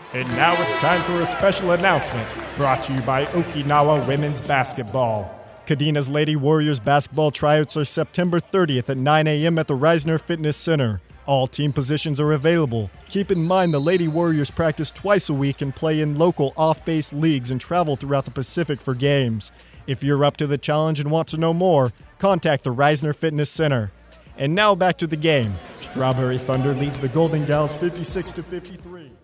And now it's time for a special announcement brought to you by Okinawa Women's Basketball. Kadina's Lady Warriors basketball tryouts are September 30th at 9 a.m. at the Reisner Fitness Center. All team positions are available. Keep in mind the Lady Warriors practice twice a week and play in local off-base leagues and travel throughout the Pacific for games. If you're up to the challenge and want to know more, contact the Reisner Fitness Center. And now back to the game. Strawberry Thunder leads the Golden Gals 56-53.